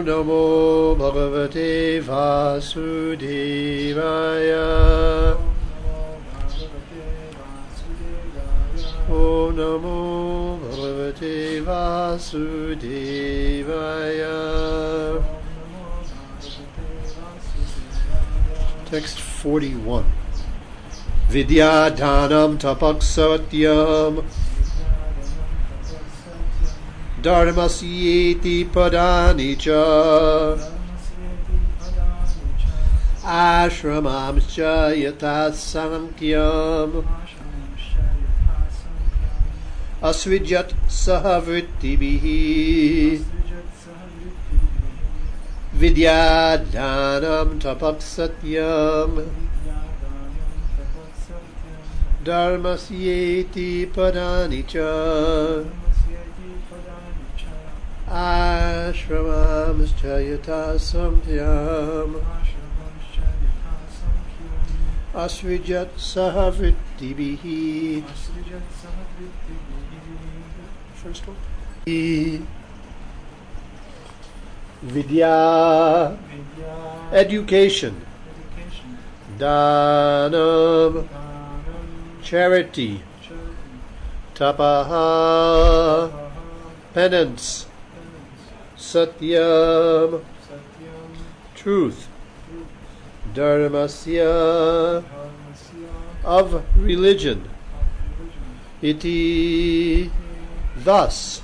Namo Bhagavate Vasudevaya. Om Namo Bhagavate Vasudevaya. Text 41. Vidya Dhanam Tapaksatyam Dharmasyeti Padani Cha Ashramamscha Yatha Sankyam Asvijat Sahavrittibihi Vidya Dhanam Tapaksatyam Dharmasyeti Padani Cha Ashramamscha Yatha Sankyam Asvijat Sahavrittibihi. First one. Vidya, education. Dhanam, charity. Tapaha, penance. Satyam, truth. Dharmasya, of religion. Iti, thus.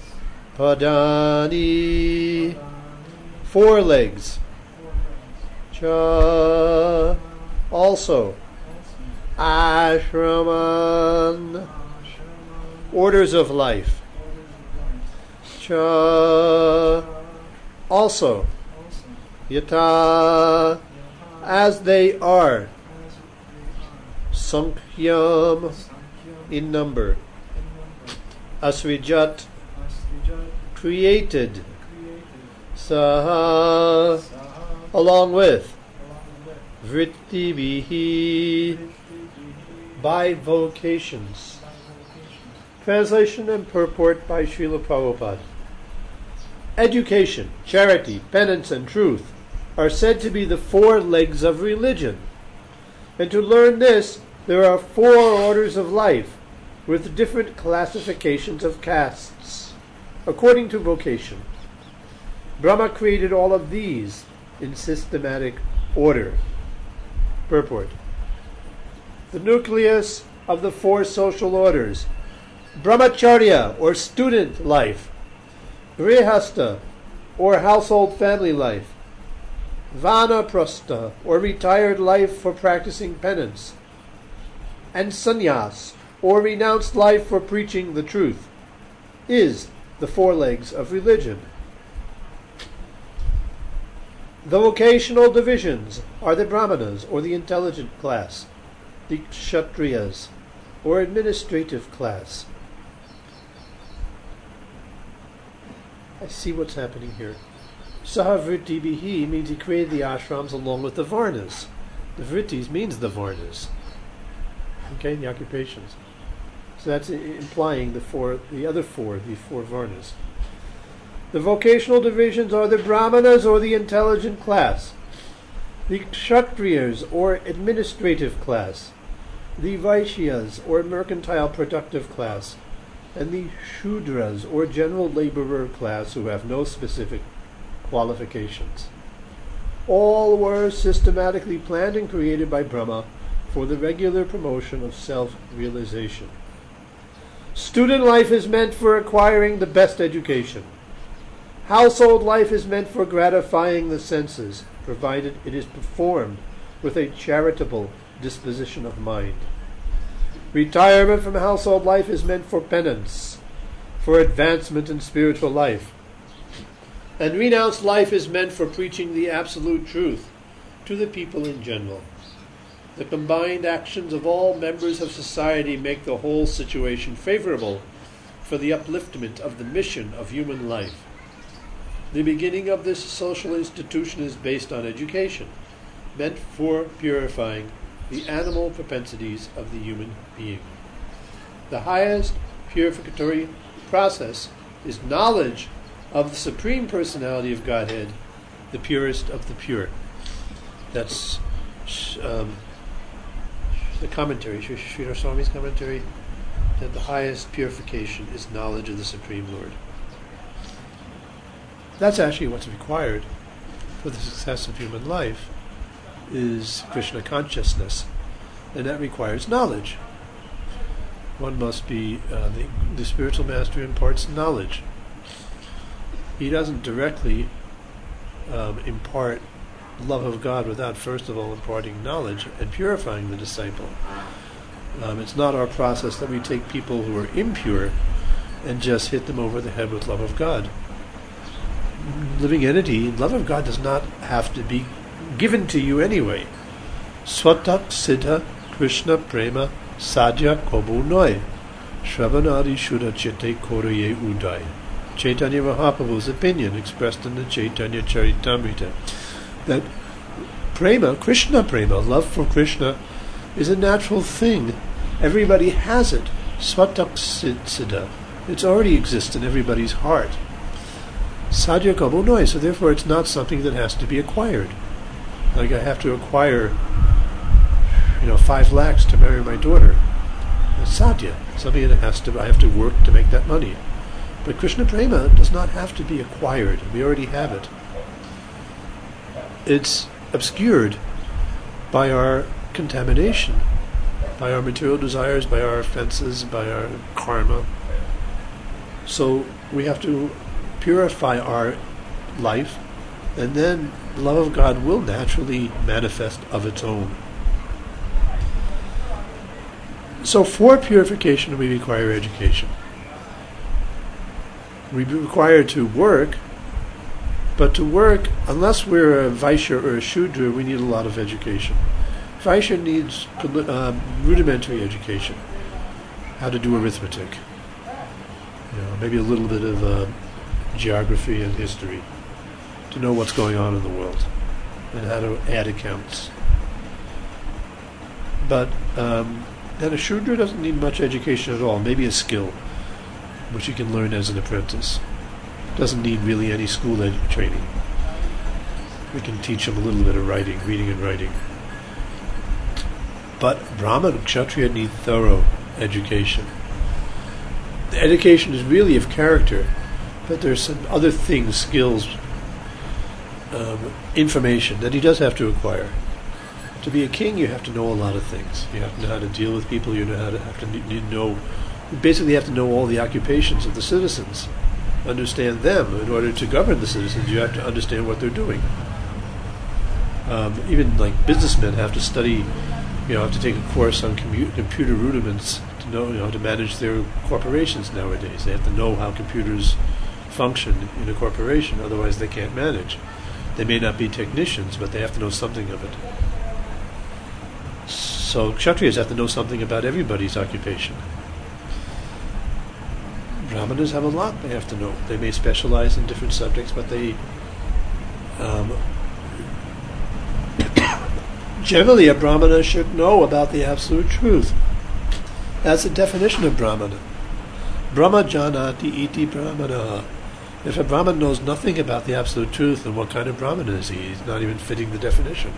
Padani, four legs. Cha, also. Ashraman, orders of life. Cha, also. Yata, as they are. Sankyam, in number. Asvijat, created. Saha, along with. Vrittibihi, by vocations. Translation and purport by Srila Prabhupada. Education, charity, penance, and truth are said to be the four legs of religion. And to learn this, there are four orders of life with different classifications of castes, according to vocation. Brahma created all of these in systematic order. Purport. The nucleus of the four social orders: brahmacharya, or student life; grihastha, or household family life; vanaprastha, or retired life for practicing penance; and sannyas, or renounced life for preaching the truth, is the four legs of religion. The vocational divisions are the brahmanas, or the intelligent class; the kshatriyas, or administrative class. I see what's happening here. Sahavrittibihi means he created the ashrams along with the varnas. The vrittis means the varnas. Okay, the occupations. So that's implying the four varnas. The vocational divisions are the brahmanas, or the intelligent class; the kshatriyas, or administrative class; the vaishyas, or mercantile productive class; and the shudras, or general laborer class, who have no specific qualifications. All were systematically planned and created by Brahma for the regular promotion of self-realization. Student life is meant for acquiring the best education. Household life is meant for gratifying the senses, provided it is performed with a charitable disposition of mind. Retirement from household life is meant for penance, for advancement in spiritual life. And renounced life is meant for preaching the absolute truth to the people in general. The combined actions of all members of society make the whole situation favorable for the upliftment of the mission of human life. The beginning of this social institution is based on education, meant for purifying the animal propensities of the human being. The highest purificatory process is knowledge of the Supreme Personality of Godhead, the purest of the pure. That's the commentary, Sridhar Swami's commentary, that the highest purification is knowledge of the Supreme Lord. That's actually what's required for the success of human life, is Krishna consciousness, and that requires knowledge. One must be, the spiritual master imparts knowledge. He doesn't directly impart love of God without first of all imparting knowledge and purifying the disciple. It's not our process that we take people who are impure and just hit them over the head with love of God. Living entity, love of God does not have to be given to you anyway. Swatak Siddha Krishna Prema Sadhya Kobu Noi Shravanadi Shuddha Chitte Koraye Udai. Chaitanya Mahaprabhu's opinion expressed in the Chaitanya Charitamrita, that prema, Krishna prema, love for Krishna, is a natural thing. Everybody has it. Swatak Siddha. It already exists in everybody's heart. Sadhya Kobu Noi, so therefore it's not something that has to be acquired. Like I have to acquire 5 lakhs to marry my daughter. That's sadhya, something that I have to work to make that money. But Krishna Prema does not have to be acquired. We already have it. It's obscured by our contamination, by our material desires, by our offenses, by our karma. So we have to purify our life, and then the love of God will naturally manifest of its own. So for purification we require education. We require to work, but to work, unless we're a Vaishya or a Shudra, we need a lot of education. Vaishya needs rudimentary education, how to do arithmetic, maybe a little bit of geography and history, to know what's going on in the world, and how to add accounts. But then a Shudra doesn't need much education at all, maybe a skill, which you can learn as an apprentice. Doesn't need really any school training. We can teach them a little bit of reading and writing. But Brahman and Kshatriya need thorough education. The education is really of character, but there's some other things, skills, information that he does have to acquire. To be a king, you have to know a lot of things. You have to know how to deal with people. You basically have to know all the occupations of the citizens, understand them. In order to govern the citizens, you have to understand what they're doing. Even like businessmen have to study, have to take a course on computer rudiments to know, to manage their corporations nowadays. They have to know how computers function in a corporation, otherwise they can't manage. They may not be technicians, but they have to know something of it. So Kshatriyas have to know something about everybody's occupation. Brahmanas have a lot they have to know. They may specialize in different subjects, but they generally a Brahmana should know about the absolute truth. That's the definition of Brahmana. Brahma janati iti Brahmana. If a Brahman knows nothing about the absolute truth, then what kind of Brahmana is he? He's not even fitting the definition.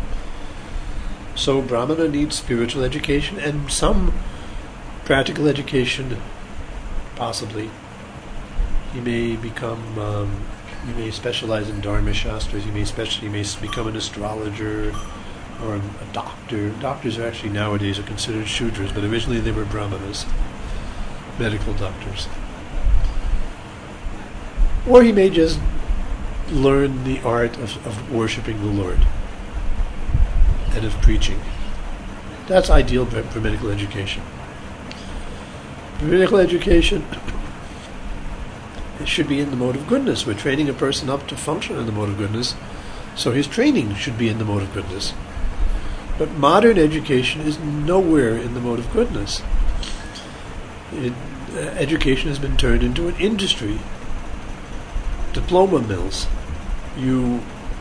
So Brahmana needs spiritual education and some practical education. Possibly, he may he may specialize in Dharma Shastras. He may become an astrologer or a doctor. Doctors are actually nowadays are considered Shudras, but originally they were Brahmanas, medical doctors. Or he may just learn the art of worshipping the Lord and of preaching. That's ideal for medical education. Medical education, it should be in the mode of goodness. We're training a person up to function in the mode of goodness, so his training should be in the mode of goodness. But modern education is nowhere in the mode of goodness. Education has been turned into an industry. Diploma mills. You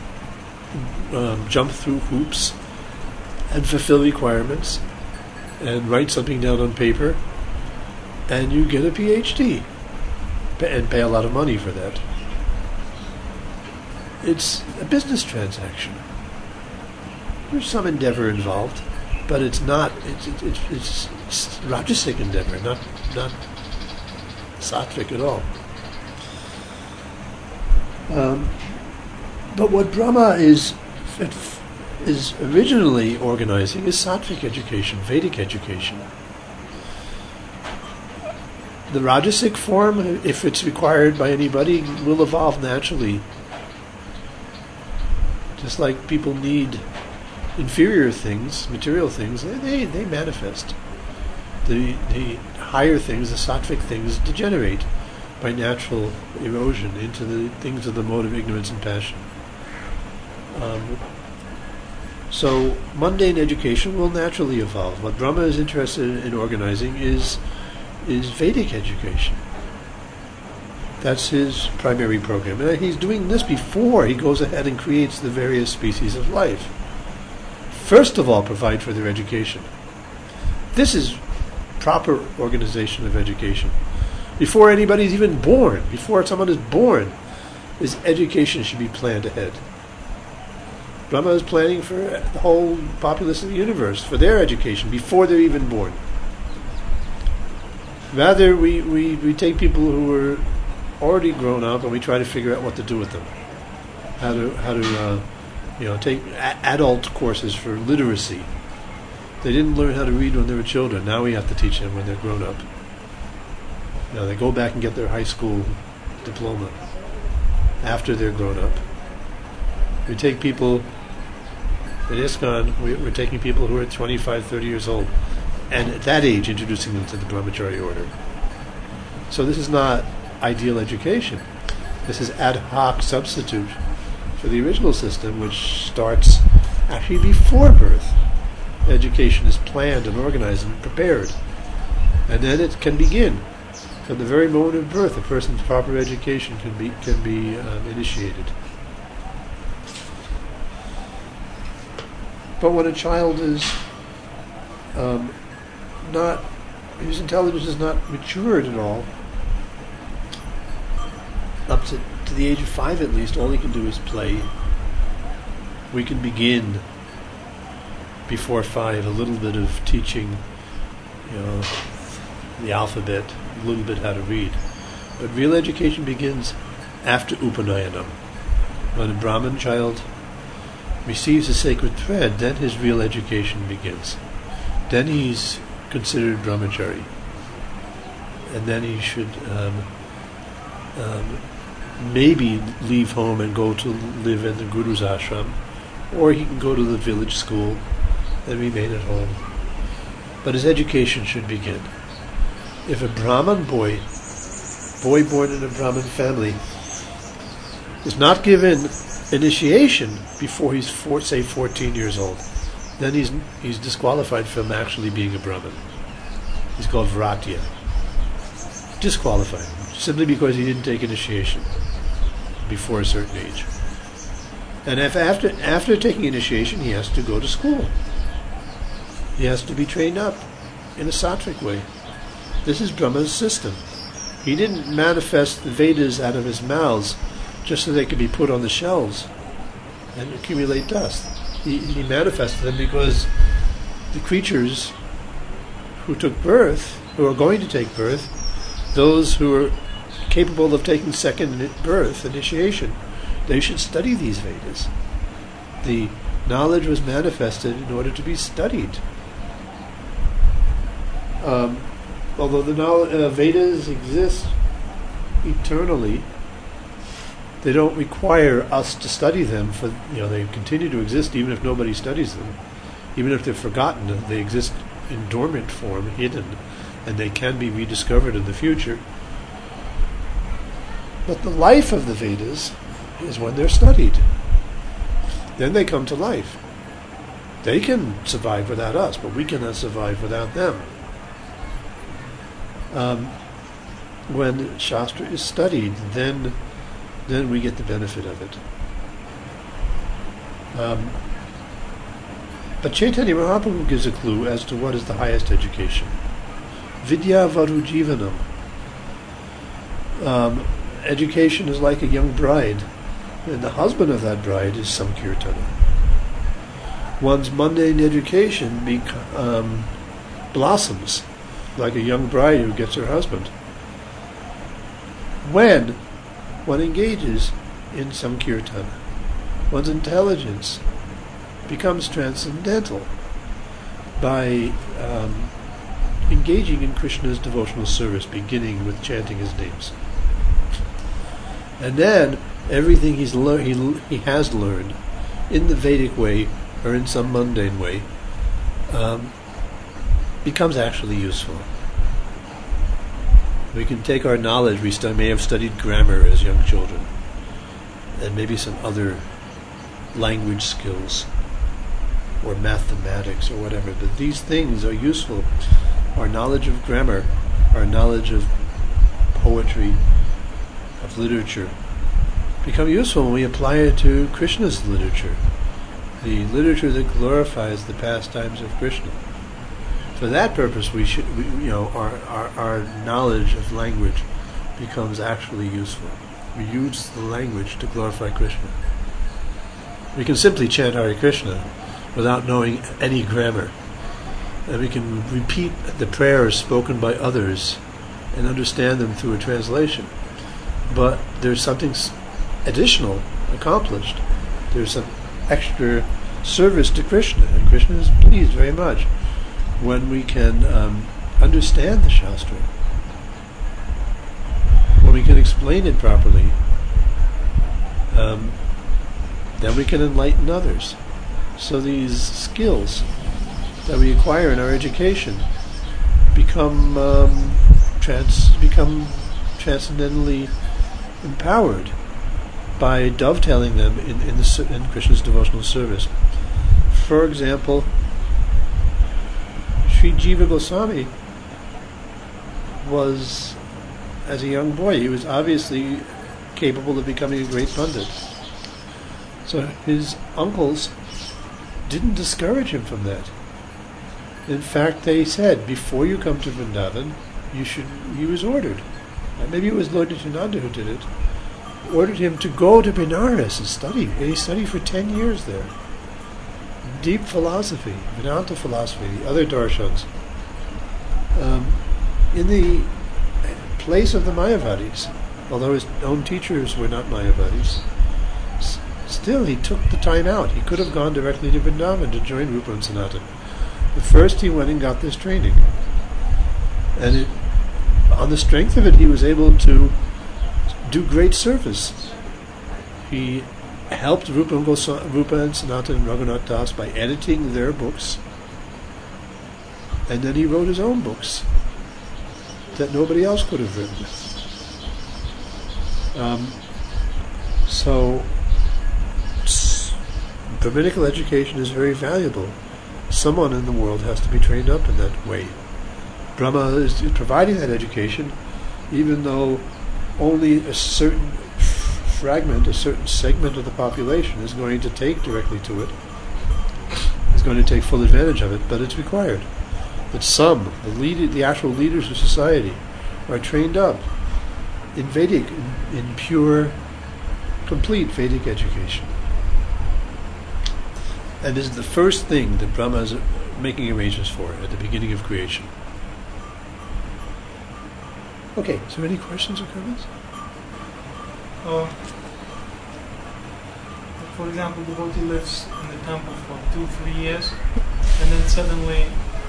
jump through hoops and fulfill requirements and write something down on paper, and you get a PhD and pay a lot of money for that. it's a business transaction. There's some endeavor involved, but it's not. It's Rajasic endeavor, not sattvic at all. But what Brahma is originally organizing is sattvic education, Vedic education. The Rajasic form, if it's required by anybody, will evolve naturally. Just like people need inferior things, material things, they manifest. The higher things, the sattvic things, degenerate by natural erosion into the things of the mode of ignorance and passion. So mundane education will naturally evolve. What Brahma is interested in organizing is Vedic education. That's his primary program. And he's doing this before he goes ahead and creates the various species of life. First of all, provide for their education. This is proper organization of education. Before anybody's even born, before someone is born, his education should be planned ahead. Brahma is planning for the whole populace of the universe, for their education, before they're even born. Rather, we take people who are already grown up and we try to figure out what to do with them. How to take adult courses for literacy. They didn't learn how to read when they were children. Now we have to teach them when they're grown up. Now they go back and get their high school diploma after they're grown up. We take people at ISKCON, we're taking people who are 25, 30 years old, and at that age introducing them to the Brahmachari order. So this is not ideal education. This is ad hoc substitute for the original system, which starts actually before birth. Education is planned and organized and prepared, and then it can begin. From the very moment of birth, a person's proper education can be initiated. But when a child is his intelligence is not matured at all, up to the age of 5 at least, all he can do is play. We can begin before 5 a little bit of teaching, the alphabet, a little bit how to read. But real education begins after Upanayanam. When a Brahmin child receives a sacred thread, then his real education begins. Then he's considered brahmachari. And then he should maybe leave home and go to live in the Guru's ashram, or he can go to the village school and remain at home. But his education should begin. If a Brahmin boy born in a Brahmin family, is not given initiation before he's 14 years old, then he's disqualified from actually being a Brahmin. He's called Vratya. Disqualified, simply because he didn't take initiation before a certain age. And if after taking initiation, he has to go to school. He has to be trained up in a sattvic way. This is Brahma's system. He didn't manifest the Vedas out of his mouths just so they could be put on the shelves and accumulate dust. He manifested them because the creatures who took birth, who are going to take birth, those who are capable of taking second birth, initiation, they should study these Vedas. The knowledge was manifested in order to be studied. Although the Vedas exist eternally, they don't require us to study them. They continue to exist even if nobody studies them, even if they're forgotten. They exist in dormant form, hidden, and they can be rediscovered in the future. But the life of the Vedas is when they're studied. Then they come to life. They can survive without us, but we cannot survive without them. When Shastra is studied, then we get the benefit of it. But Chaitanya Mahaprabhu gives a clue as to what is the highest education. Vidya Varu Jivanam. Education is like a young bride And the husband of that bride is Sankirtana. One's mundane education blossoms like a young bride who gets her husband when one engages in Sankirtana. One's intelligence becomes transcendental by engaging in Krishna's devotional service, beginning with chanting his names. And then everything he has learned in the Vedic way or in some mundane way becomes actually useful. We can take our knowledge, we may have studied grammar as young children, and maybe some other language skills or mathematics or whatever, but these things are useful. Our knowledge of grammar, our knowledge of poetry, of literature, become useful when we apply it to Krishna's literature, the literature that glorifies the pastimes of Krishna. For that purpose, our knowledge of language becomes actually useful. We use the language to glorify Krishna. We can simply chant Hare Krishna without knowing any grammar, and we can repeat the prayers spoken by others and understand them through a translation. But there's something additional accomplished. There's some extra service to Krishna, and Krishna is pleased very much when we can understand the Shastra, when we can explain it properly. Then we can enlighten others. So these skills that we acquire in our education become transcendentally empowered by dovetailing them in Krishna's devotional service. For example, Sri Jiva Goswami was, as a young boy, he was obviously capable of becoming a great pundit. So his uncles didn't discourage him from that. In fact, they said, before you come to Vrindavan, he was ordered, maybe it was Lord Nityananda who did it, ordered him to go to Benares and study. And he studied for 10 years there. Deep philosophy, Vedanta philosophy, the other darshans. In the place of the Mayavadis, although his own teachers were not Mayavadis, still he took the time out. He could have gone directly to Vrindavan to join Rupa and Sanatan. But first he went and got this training. And on the strength of it, he was able to do great service. He helped Rupa and Sanatan and Raghunath Das by editing their books. And then he wrote his own books that nobody else could have written. So Brahminical education is very valuable. Someone in the world has to be trained up in that way. Brahma is providing that education, even though only a certain fragment, a certain segment of the population is going to take directly to it, is going to take full advantage of it, but it's required that some, the actual leaders of society, are trained up in Vedic, in pure, complete Vedic education. And this is the first thing that Brahma is making arrangements for at the beginning of creation. Okay, so any questions or comments? For example, the devotee lives in the temple for 2-3 years, and then suddenly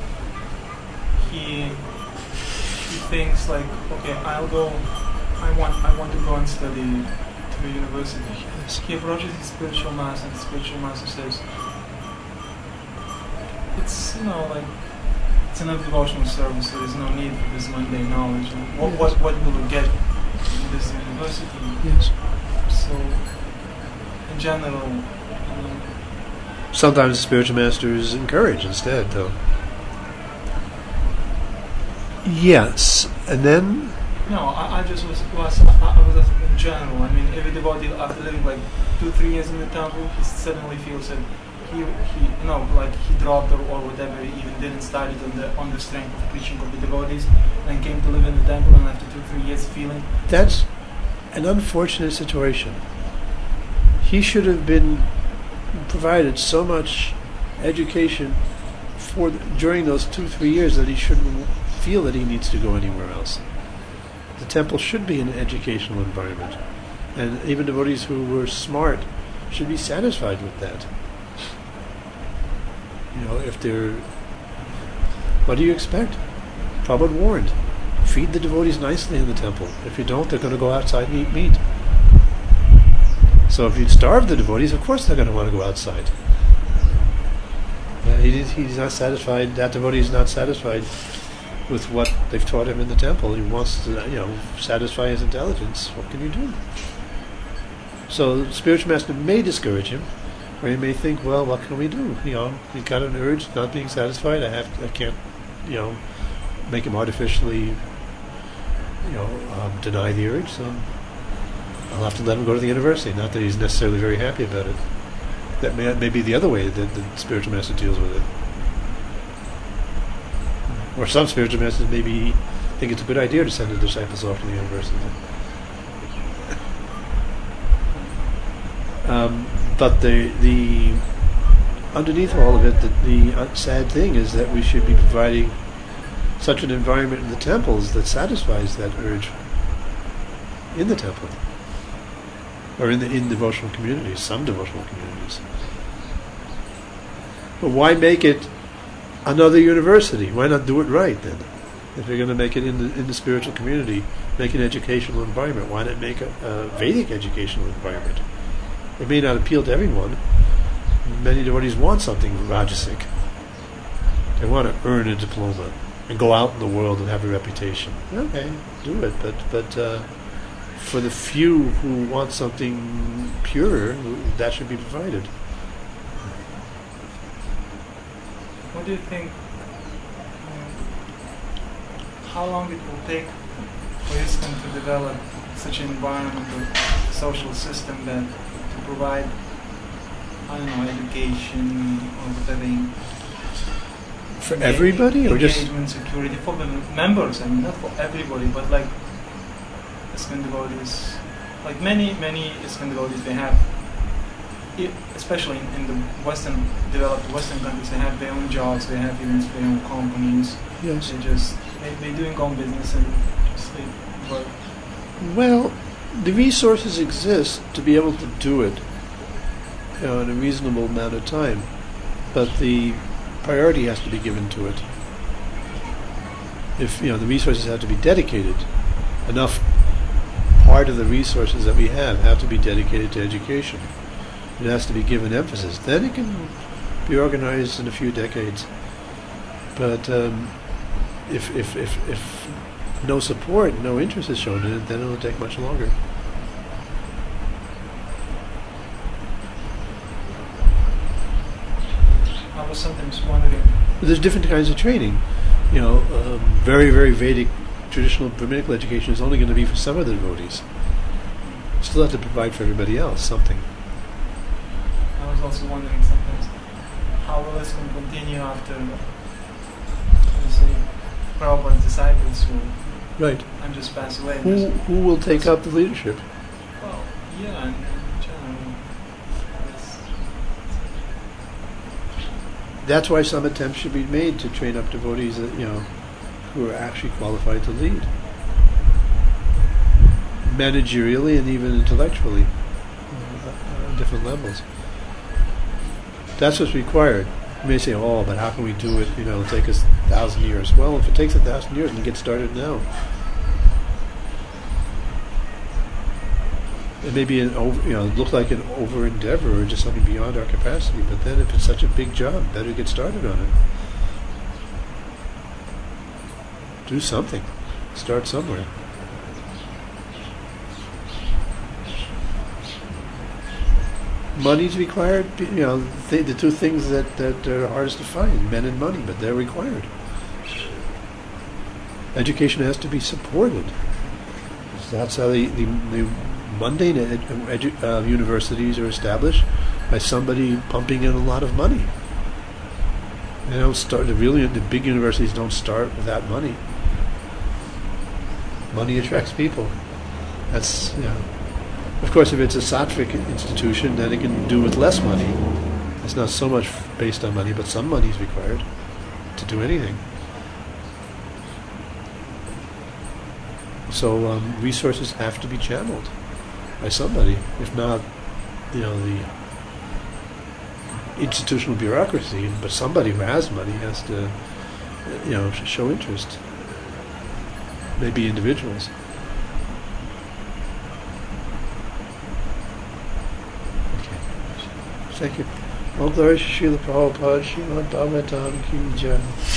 he thinks like, okay, I want to go and study to the university. Yes. He approaches his spiritual master, and the spiritual master says, it's it's enough devotional service, so there's no need for this mundane knowledge. What will we get in this university? Yes. So, in general, sometimes the spiritual master is encouraged instead, though. Yes, and then. No, I just was asking in general. I mean, if a devotee after living like 2-3 years in the temple, he suddenly feels that he dropped or whatever, he even didn't study on the strength of preaching of the devotees, and came to live in the temple, and after 2-3 years feeling. That's an unfortunate situation. he should have been provided so much education during those 2-3 years that he shouldn't feel that he needs to go anywhere else. The temple should be an educational environment, and even devotees who were smart should be satisfied with that. If they're... What do you expect? Prabhupada warned, feed the devotees nicely in the temple. If you don't, they're going to go outside and eat meat. So if you starve the devotees, of course they're going to want to go outside. He's not satisfied, that devotee is not satisfied with what they've taught him in the temple. He wants to, satisfy his intelligence. What can you do? So the spiritual master may discourage him, or he may think, well, what can we do? He got an urge, not being satisfied. I can't, make him artificially, deny the urge. So I'll have to let him go to the university. Not that he's necessarily very happy about it. That may be the other way that the spiritual master deals with it. Or some spiritual masters maybe think it's a good idea to send the disciples off to the university. But the underneath all of it, the sad thing is that we should be providing such an environment in the temples that satisfies that urge in the temple, or in devotional communities, some devotional communities. But why make it another university? Why not do it right then? If you're going to make it in the spiritual community, make an educational environment. Why not make a Vedic educational environment? It may not appeal to everyone. Many devotees want something rajasic. They want to earn a diploma and go out in the world and have a reputation. Okay, do it, but for the few who want something purer, that should be provided. What do you think? How long it will take for ISKCON to develop such an environmental social system that to provide, education or whatever. For everybody, or just engagement, security for the members? I mean, not for everybody, but like ISKCON devotees, like many ISKCON devotees, they have, especially in the developed Western countries, they have their own jobs, they have even their own companies. Yes. They're doing own business and just work. Well, the resources exist to be able to do it in a reasonable amount of time, but the priority has to be given to it. If the resources have to be dedicated, enough part of the resources that we have to be dedicated to education. It has to be given emphasis. Then it can be organized in a few decades. But if no support, no interest is shown in it, then it will take much longer. I was sometimes wondering. But there's different kinds of training. Very, very Vedic traditional Brahminical education is only going to be for some of the devotees. Still have to provide for everybody else something. I was also wondering sometimes, how will this continue after, Prabhupada's disciples will just pass away? Who will take up the leadership? Well, yeah, in general. That's why some attempts should be made to train up devotees that, who are actually qualified to lead. Managerially and even intellectually, on different levels. That's what's required. You may say, but how can we do it? It'll take us 1,000 years. Well, if it takes 1,000 years, then get started now. It may be look like an over endeavor or just something beyond our capacity. But then, if it's such a big job, better get started on it. Do something. Start somewhere. Money's required. The two things that are hardest to find: men and money, but they're required. Education has to be supported. That's how the mundane universities are established, by somebody pumping in a lot of money. They don't start. The big universities don't start without money. Money attracts people. That's Of course, if it's a sattvic institution, then it can do with less money. It's not so much based on money, but some money is required to do anything. So resources have to be channeled by somebody. If not, the institutional bureaucracy, but somebody who has money has to, show interest. Maybe individuals. Okay. Thank you. All glory to Srila Prabhupada, Srimad Bhagavatam Ki Jai.